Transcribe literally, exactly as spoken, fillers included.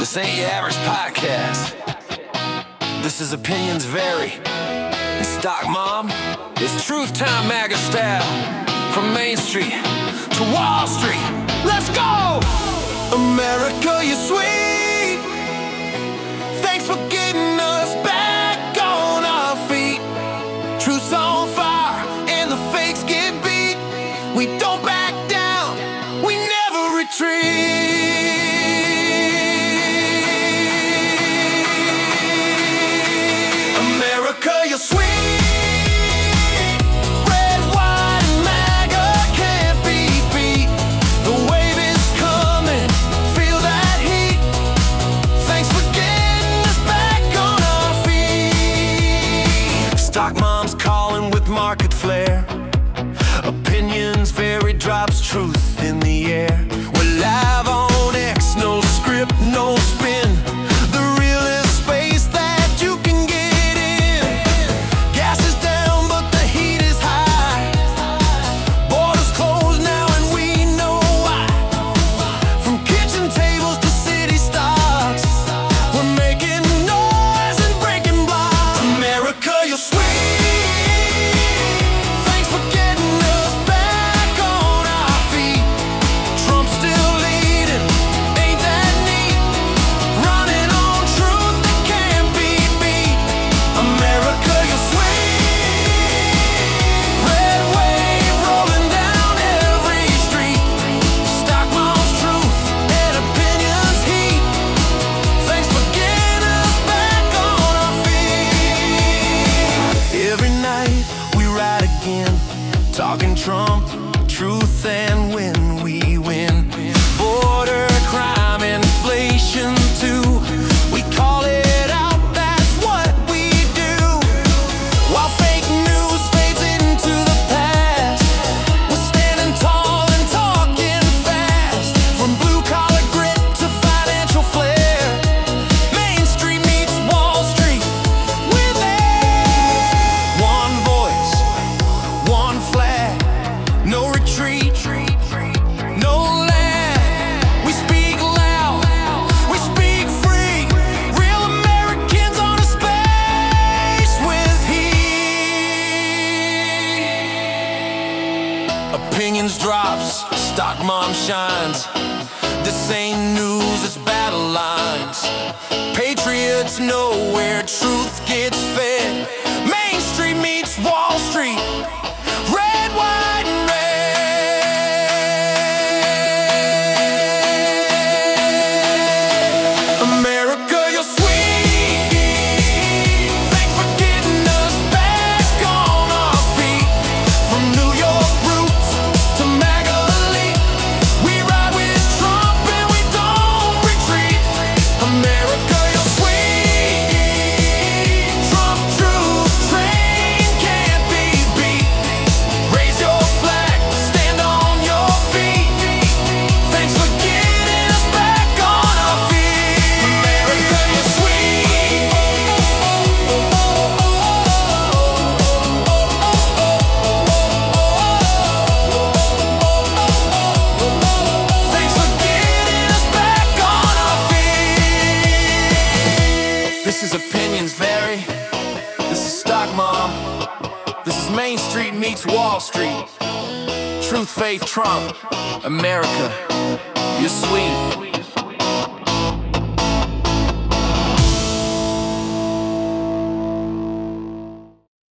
This ain't your average podcast. This is Opinions Vary. It's Stock Mom. It's Truth Time MAGA style. From Main Street to Wall Street. Let's go! America, you're sweet. Thanks for getting us back on our feet. Truth's on fire and the fakes get beat. We don't back down. We never retreat. You're sweet, red, white, and MAGA can't be beat. The wave is coming, feel that heat. Thanks for getting us back on our feet. Stock Mom's calling with market flair. Opinions vary, drops truth in the air. We're live on X, no script, no spin. The realest space that you can get. Talking Trump, truth, and when we win. Border crime, inflation too. We call it out, that's what we do. While fake news fades into the past, we're standing tall and talking fast. From blue collar grit to financial flair, Main Street meets Wall Street. We're there. One voice, one flag. No retreat, no lag. We speak loud, we speak free. Real Americans on a space with heat. Opinions drops, Stock Mom shines. This ain't news, it's battle lines. Patriots know where truth gets fed. Main Street meets Wall Street. Red, white, and red. America, you're sweet. Thanks for getting us back on our feet. From New York roots to MAGA elite, we ride with Trump and we don't retreat. America, you're sweet. Trump truth train can't be beat. Raise your flag, stand on your feet. Thanks for getting us back on our feet. America, you're sweet. Thanks for getting us back on our feet. This is Opinions Vary. This is Stock Mom. This is Main Street meets Wall Street. Truth, faith, Trump. America, you're sweet.